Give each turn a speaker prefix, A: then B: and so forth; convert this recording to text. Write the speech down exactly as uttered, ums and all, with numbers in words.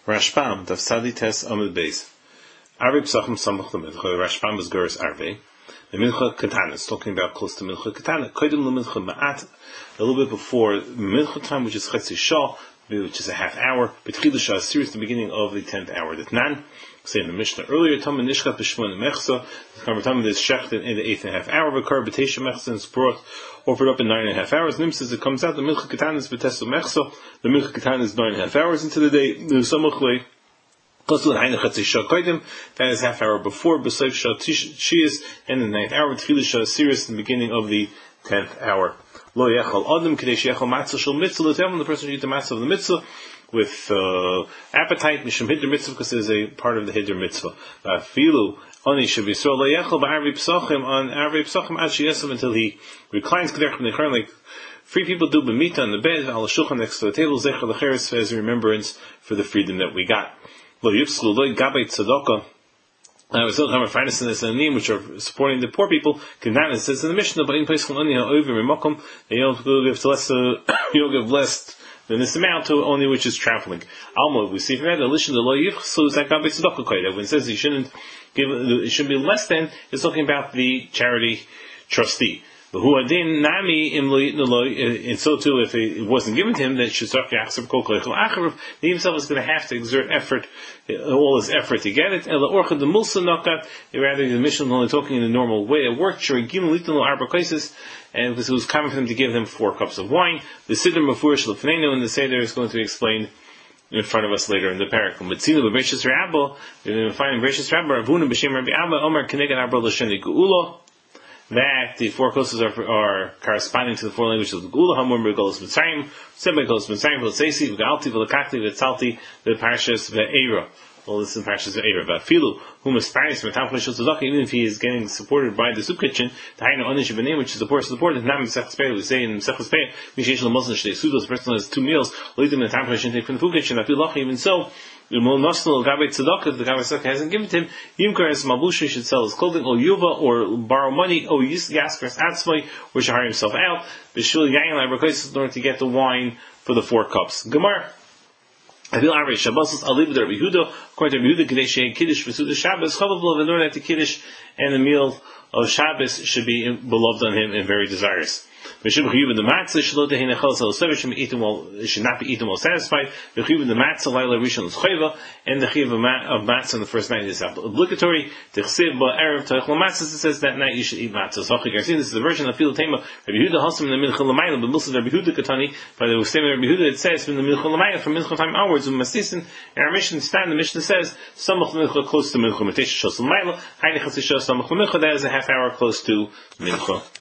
A: Rashbam, Daf Sadi Tes Amid Beis. Arve Psachim Samach L'Mincha, Rashbam is Geras Arve. The Mincha Katana is talking about close to Mincha Katana. Kodim L'Mincha Ma'at, a little bit before Mincha time, which is Chetzi Shah, which is a half hour. B'tchil Shah is serious, the beginning of the tenth hour. That Nan, say in the Mishnah earlier, Tam Nishkat B'Shmon Mechsa, the Karbatam is Shechted in the eighth and a half hour. V'Kar B'Tesha Mechsa is brought, offered up in nine and a half hours. Nim says it comes out, the Mincha Katana is B'Tesu Mechsa, the Mincha Katana is nine and a half hours into the day. The Samachle, that is half hour before, B'Seif Shah Tishiyas, and the ninth hour, Tchil Shah Sirius, in the beginning of the tenth hour. Lo Yechal Adam, Kadesh Yechal Matzah Shal Mitzvah, the person should eat the matzah of the mitzvah with uh, appetite, Mishum Hidr Mitzvah, because it is a part of the Hidr Mitzvah. Filu, Oni should be so, Lo Yechal Ba'arvi Psachim, on Arvi Psachim, Ad Sheyesav, until he reclines, Kedech B'Nechern, like free people do b'mita on the bed, Al Shulchan next to the table, Zecher L'Cheres, as a remembrance for the freedom that we got. Lo Yipslu, Lo Gabay Tzedakah, I was talking about finance and Anim, which are supporting the poor people. It says in the Mishnah, but in place only over Rimakum, you don't give less, you don't give less than this amount to only which is traveling. Alma, we see from that, the listen to Lo Yipslu, Zakabay Tzedakah Koida. When it says he shouldn't give, it should be less than, it's talking about the charity trustee. And so too, if it wasn't given to him, then he himself is going to have to exert effort, all his effort to get it. Rather, the mission is only talking in the normal way. It worked, and because it was common for him to give them four cups of wine. The Siddur Mefurish L'Fneinu, and the Seder is going to be explained in front of us later in the paragraph. But Tzinu B'Beishas Rabba, we're going to find Beishas Rabba, Ravuna B'Shem Rabbi Abba, Omer Keneged Abba L'Sheni Geula, that the four coasts are, are corresponding to the four languages of the Gula, Hamur, Megolos, Mitzrayim, Seb Megolos, Mitzrayim, V'Seisi, V'Galti, V'Lakakti, V'Tzalti, V'Parshas, V'Eira. Well, this is Parshas V'Eira. V'Afilu, Hum Esparis, V'Tam Cheshel Tzedakah, even if he is getting supported by the soup kitchen, Ta'ayna Onish V'Neim, which is supported, supported, Nam Mesechus Pei, we say in Mesechus Pei, Mishesh L'Mosen Shtei Sudos, the person has two meals, L'Itim V'Tam Cheshel take from the food kitchen, V'Afilu, even so, the Molnosnal Gabay Tzedakah, if the Gabay Tzedakah hasn't given to him, Yimkar as Mabusha should sell his clothing, or Yuva, or borrow money, or Yaskars Atzmai, or should hire himself out, B'Shul Yayin Labrachos, in order to get the wine for the four cups. Gemar. I feel Arvei Shabbos, I'll leave it to Rabbi Yehuda, according to Rabbi Yehuda, Kadesh Kiddush V'Suda Shabbos, Chavavlo, and learn that the Kiddush and the meal of Shabbos should be beloved on him and very desirous. The matzah should not be eaten while satisfied. The matzah laila rishon l'chayva, and the chiv of matzah on the first night is obligatory. The chsiv ba'erev toichel matzah, it says that night you should eat matzah. So this is the version of Fil Tema. Rabbi Yehuda hasam in the mincha l'mayla, but Milsa Rabbi Yehuda katani. By the statement of Rabbi Yehuda, it says from the mincha l'mayla, from mincha time onwards, when masisin in our mission stand, the mission says samach mincha close to mincha, matesha shos l'mayla, hayne chatzisha samach l'mincha, that is a half hour close to mincha.